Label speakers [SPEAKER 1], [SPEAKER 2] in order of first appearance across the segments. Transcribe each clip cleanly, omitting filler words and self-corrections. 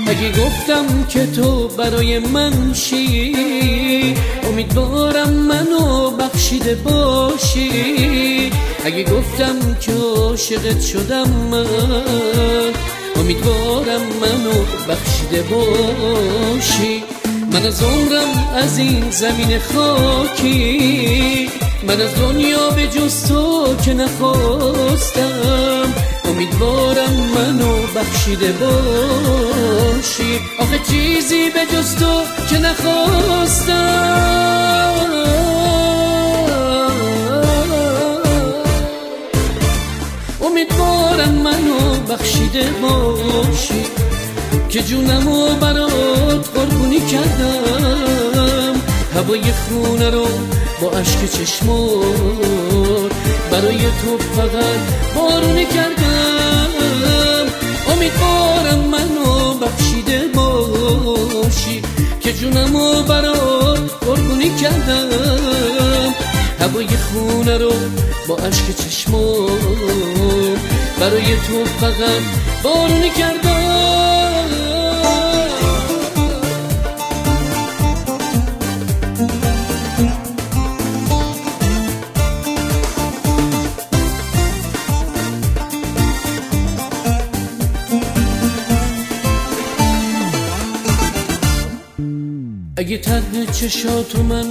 [SPEAKER 1] اگه گفتم که تو برای من شی، امیدوارم منو بخشیده باشی. اگه گفتم که عاشقت شدم من، امیدوارم منو بخشیده باشی. من از عمرم از این زمین خاکی، من از دنیا به جز تو که نخواستم، امیدوارم منو بخشیده باشی. آخه چیزی به جز تو که نخواستم، امیدوارم منو بخشیده باشی. که جونمو برات قربونی کردم، هوای خونه رو با اشک چشمات برای تو فقط بارونی کردم. امیدوارم منو بخشیده باشی. که جونمو برات قربونی کردم، هوای خونه رو با اشک چشمات برای تو فقط بارونی کردم. اگه طرح چشاتو من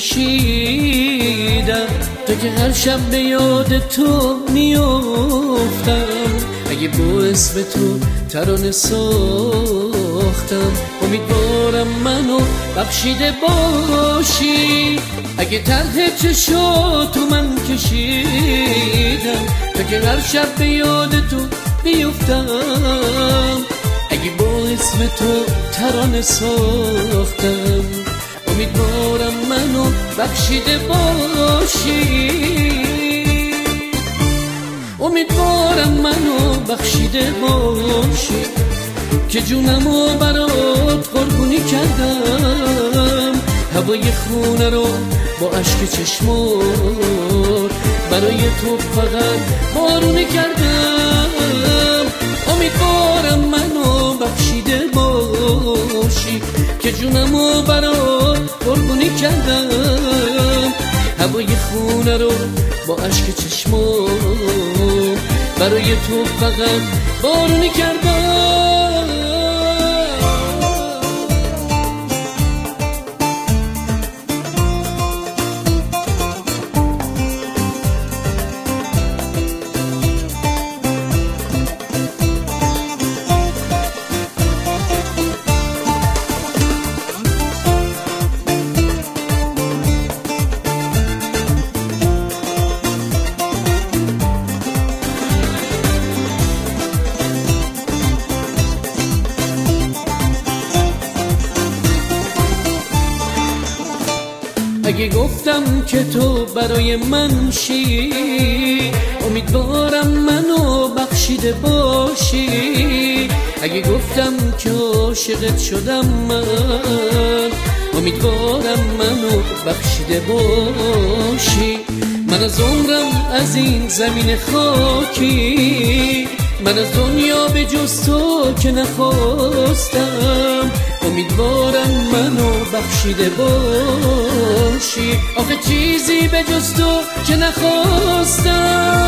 [SPEAKER 1] کشیدم تا که هر شب به یاد تو میافتم، اگه با اسم تو ترانه ساختم، امیدوارم منو بخشیده باشی. اگه طرح چشاتو من کشیدم تا که هر شب به یاد تو بیفتم، اگه با اسم تو ترانه ساختم، امیدوارم منو بخشیده باشی. امیدوارم منو بخشیده باشی. که جونمو برات قربونی کردم، هوای خونه رو با اشک چشمات برای تو فقط بارونی کردم. امیدوارم منو بخشیده باشی. که جونمو برات قربونی کردم، هوای خونه رو با اشک چشمات برای تو فقط بارونی کردم. اگه گفتم که تو برای من شی، امیدوارم منو بخشیده باشی. اگه گفتم که عاشقت شدم من، امیدوارم منو بخشیده باشی. من از عمرم از این زمین خاکی، من از دنیا به جز تو که نخواستم، امیدوارم منو بخشیده باشی. آخه چیزی به جز تو که نخواستم،